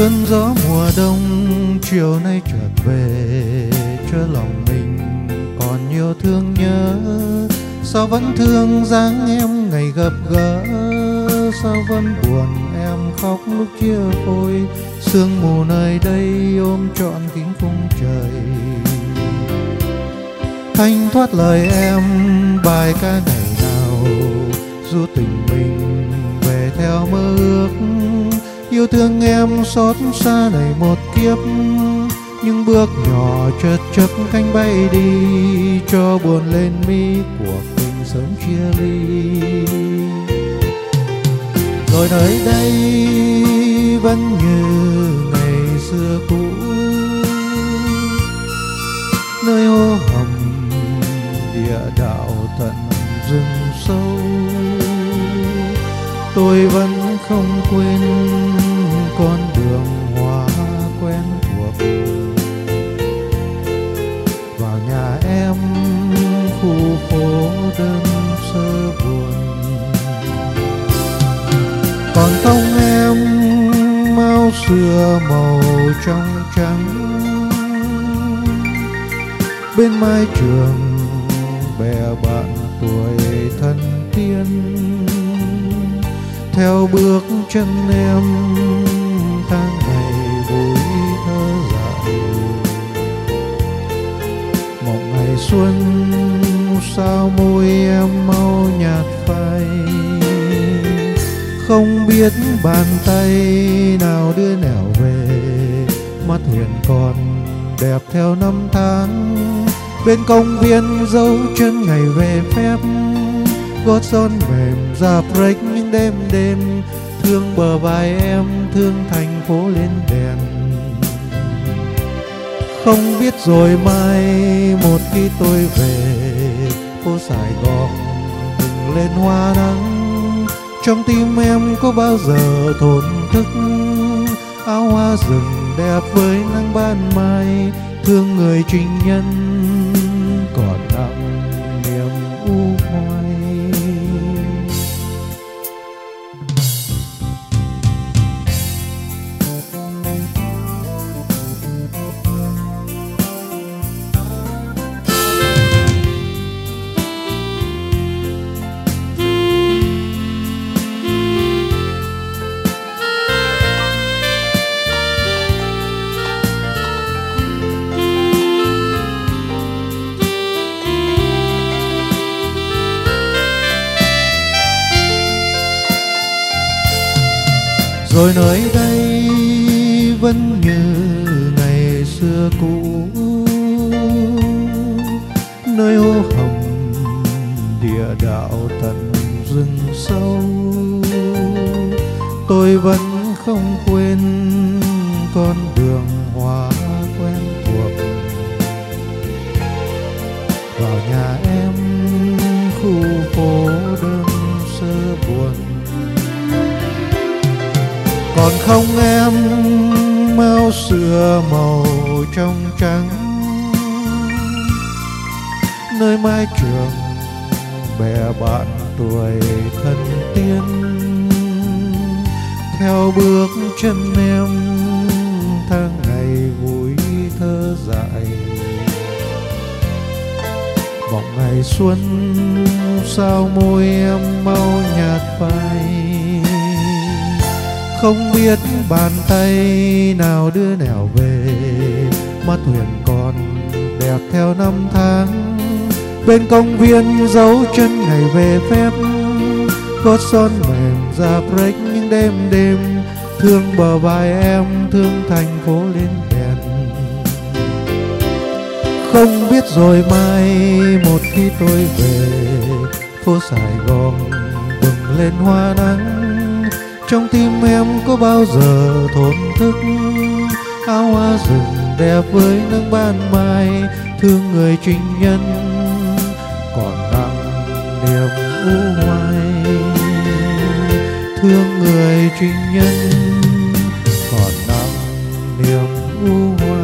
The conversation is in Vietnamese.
cơn gió mùa đông chiều nay chợt về, cho lòng mình còn nhiều thương nhớ. Sao vẫn thương dáng em ngày gặp gỡ, sao vẫn buồn em khóc lúc chia phôi. Sương mù nơi đây ôm trọn kín khung trời, thanh thoát lời em bài ca ngày nào du tình mình về theo mơ ước. Yêu thương em xót xa này một kiếp, những bước nhỏ chợt chớp cánh bay đi, cho buồn lên mi cuộc tình sớm chia ly. Rồi nơi đây vẫn như ngày xưa cũ, nơi hô hầm địa đạo tận rừng sâu. Tôi vẫn không quên con đường hoa quen thuộc, vào nhà em khu phố đơn sơ buồn. Còn không em mao xưa màu trong trắng, bên mái trường bè bạn tuổi thân tiên. Theo bước chân em tháng ngày vui thơ dại, mộng ngày xuân sao môi em mau nhạt phai. Không biết bàn tay nào đưa nẻo về, mắt thuyền còn đẹp theo năm tháng. Bên công viên dấu chân ngày về phép, gót son mềm dạp rách những đêm đêm. Thương bờ vai em, thương thành phố lên đèn. Không biết rồi mai một khi tôi về, phố Sài Gòn bừng lên hoa nắng. Trong tim em có bao giờ thổn thức, áo hoa rừng đẹp với nắng ban mai. Thương người tình nhân còn nặng niềm u hoài. Rồi nơi đây vẫn như ngày xưa cũ, nơi hô hầm địa đạo tận rừng sâu. Tôi vẫn không quên con đường hoa quen thuộc, vào nhà em khu phố đơn sơ buồn. Còn không em mao xưa màu trong trắng, nơi mái trường bè bạn tuổi thân tiên. Theo bước chân em tháng ngày vui thơ dại, vọng ngày xuân sao môi em mau nhạt phai. Không biết bàn tay nào đưa nẻo về, mắt thuyền còn đẹp theo năm tháng. Bên công viên dấu chân ngày về phép, gót son mềm dạp rách những đêm đêm. Thương bờ vai em, thương thành phố lên đèn. Không biết rồi mai một khi tôi về, phố Sài Gòn bừng lên hoa nắng. Trong tim em có bao giờ thổn thức, áo hoa rừng đẹp với nắng ban mai. Thương người tình nhân còn nặng niềm u hoài. Thương người tình nhân còn nặng niềm u hoài.